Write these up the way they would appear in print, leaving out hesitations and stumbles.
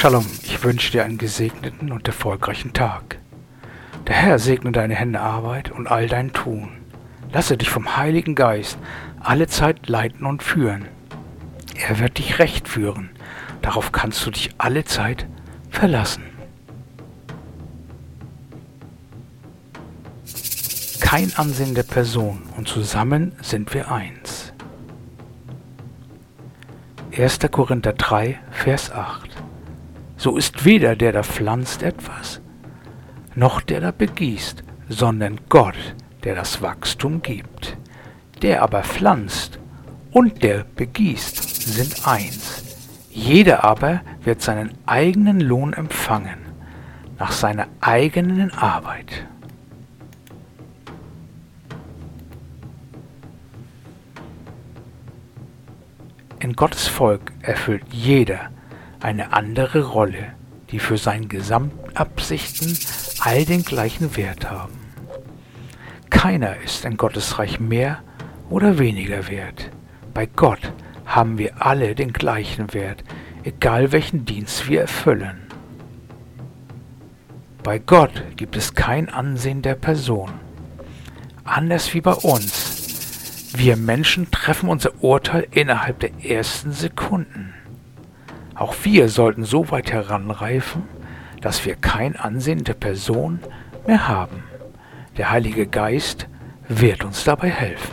Shalom, ich wünsche dir einen gesegneten und erfolgreichen Tag. Der Herr segne deine Hände Arbeit und all dein Tun. Lasse dich vom Heiligen Geist alle Zeit leiten und führen. Er wird dich recht führen. Darauf kannst du dich alle Zeit verlassen. Kein Ansehen der Person und zusammen sind wir eins. 1. Korinther 3, Vers 8. So ist weder der da pflanzt etwas, noch der da begießt, sondern Gott, der das Wachstum gibt. Der aber pflanzt und der begießt sind eins. Jeder aber wird seinen eigenen Lohn empfangen, nach seiner eigenen Arbeit. In Gottes Volk erfüllt jeder eine andere Rolle, die für seine Gesamtabsichten all den gleichen Wert haben. Keiner ist in Gottes Reich mehr oder weniger wert. Bei Gott haben wir alle den gleichen Wert, egal welchen Dienst wir erfüllen. Bei Gott gibt es kein Ansehen der Person. Anders wie bei uns. Wir Menschen treffen unser Urteil innerhalb der ersten Sekunden. Auch wir sollten so weit heranreifen, dass wir kein Ansehen der Person mehr haben. Der Heilige Geist wird uns dabei helfen.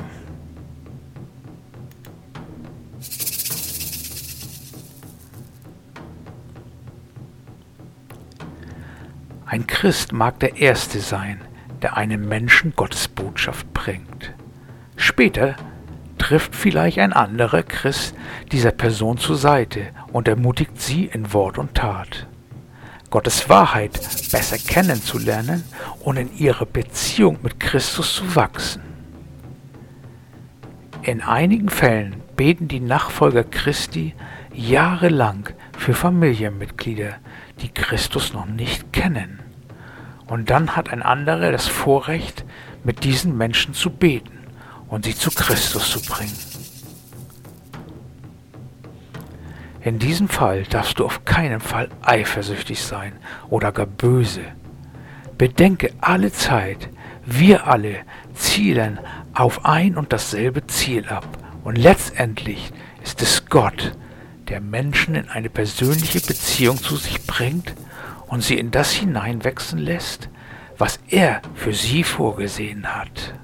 Ein Christ mag der Erste sein, der einem Menschen Gottes Botschaft bringt. Später trifft vielleicht ein anderer Christ dieser Person zur Seite und ermutigt sie in Wort und Tat, Gottes Wahrheit besser kennenzulernen und in ihrer Beziehung mit Christus zu wachsen. In einigen Fällen beten die Nachfolger Christi jahrelang für Familienmitglieder, die Christus noch nicht kennen. Und dann hat ein anderer das Vorrecht, mit diesen Menschen zu beten und sie zu Christus zu bringen. In diesem Fall darfst du auf keinen Fall eifersüchtig sein oder gar böse. Bedenke alle Zeit, wir alle zielen auf ein und dasselbe Ziel ab. Und letztendlich ist es Gott, der Menschen in eine persönliche Beziehung zu sich bringt und sie in das hineinwachsen lässt, was er für sie vorgesehen hat.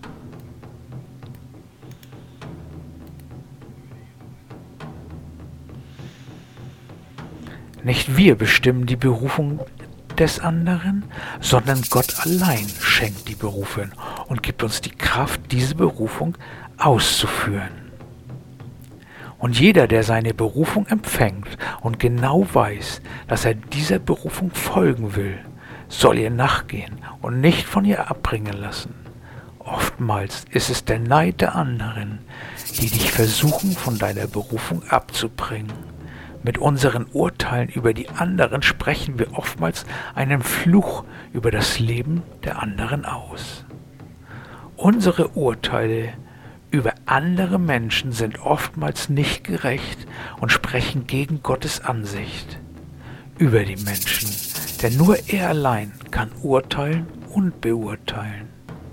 Nicht wir bestimmen die Berufung des anderen, sondern Gott allein schenkt die Berufung und gibt uns die Kraft, diese Berufung auszuführen. Und jeder, der seine Berufung empfängt und genau weiß, dass er dieser Berufung folgen will, soll ihr nachgehen und nicht von ihr abbringen lassen. Oftmals ist es der Neid der anderen, die dich versuchen, von deiner Berufung abzubringen. Mit unseren Urteilen über die anderen sprechen wir oftmals einen Fluch über das Leben der anderen aus. Unsere Urteile über andere Menschen sind oftmals nicht gerecht und sprechen gegen Gottes Ansicht über die Menschen, denn nur er allein kann urteilen und beurteilen.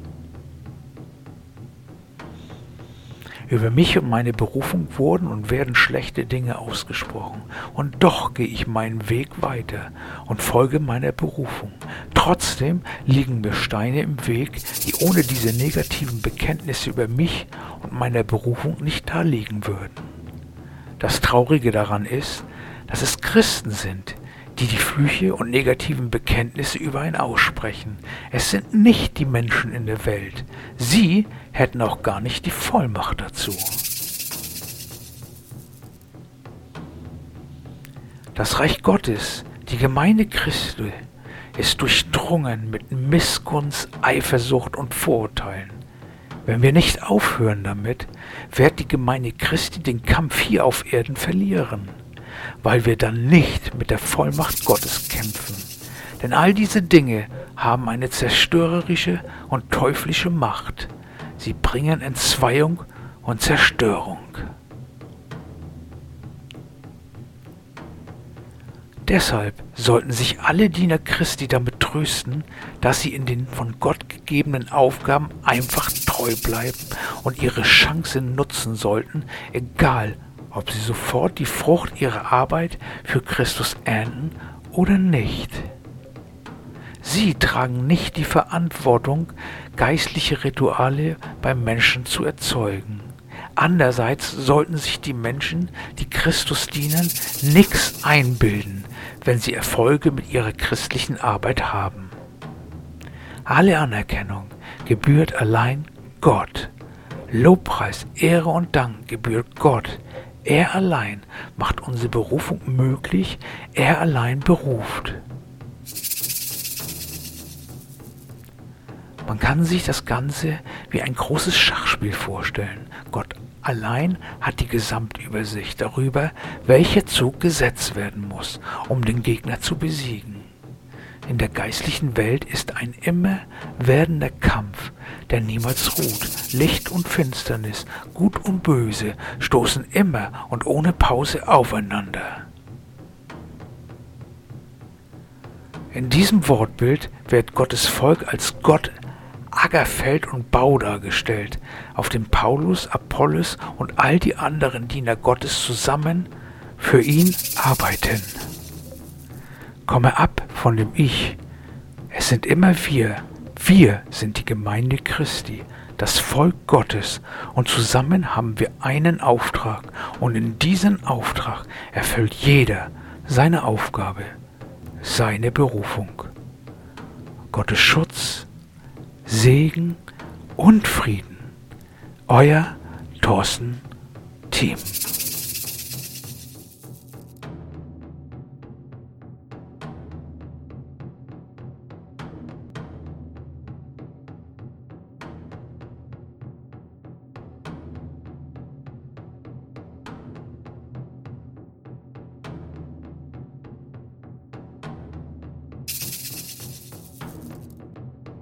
Über mich und meine Berufung wurden und werden schlechte Dinge ausgesprochen. Und doch gehe ich meinen Weg weiter und folge meiner Berufung. Trotzdem liegen mir Steine im Weg, die ohne diese negativen Bekenntnisse über mich und meiner Berufung nicht da liegen würden. Das Traurige daran ist, dass es Christen sind, die die Flüche und negativen Bekenntnisse über ihn aussprechen. Es sind nicht die Menschen in der Welt. Sie hätten auch gar nicht die Vollmacht dazu. Das Reich Gottes, die Gemeinde Christi, ist durchdrungen mit Missgunst, Eifersucht und Vorurteilen. Wenn wir nicht aufhören damit, wird die Gemeinde Christi den Kampf hier auf Erden verlieren, weil wir dann nicht mit der Vollmacht Gottes kämpfen. Denn all diese Dinge haben eine zerstörerische und teuflische Macht. Sie bringen Entzweiung und Zerstörung. Deshalb sollten sich alle Diener Christi damit trösten, dass sie in den von Gott gegebenen Aufgaben einfach treu bleiben und ihre Chance nutzen sollten, egal ob sie sofort die Frucht ihrer Arbeit für Christus ernten oder nicht. Sie tragen nicht die Verantwortung, geistliche Rituale beim Menschen zu erzeugen. Andererseits sollten sich die Menschen, die Christus dienen, nichts einbilden, wenn sie Erfolge mit ihrer christlichen Arbeit haben. Alle Anerkennung gebührt allein Gott. Lobpreis, Ehre und Dank gebührt Gott. Er allein macht unsere Berufung möglich, er allein beruft. Man kann sich das Ganze wie ein großes Schachspiel vorstellen. Gott allein hat die Gesamtübersicht darüber, welcher Zug gesetzt werden muss, um den Gegner zu besiegen. In der geistlichen Welt ist ein immer werdender Kampf, der niemals ruht. Licht und Finsternis, Gut und Böse stoßen immer und ohne Pause aufeinander. In diesem Wortbild wird Gottes Volk als Gott Ackerfeld und Bau dargestellt, auf dem Paulus, Apollos und all die anderen Diener Gottes zusammen für ihn arbeiten. Komme ab von dem Ich. Es sind immer wir. Wir sind die Gemeinde Christi, das Volk Gottes, und zusammen haben wir einen Auftrag, und in diesen Auftrag erfüllt jeder seine Aufgabe, seine Berufung. Gottes Schutz, Segen und Frieden. Euer Thorsten Thiem.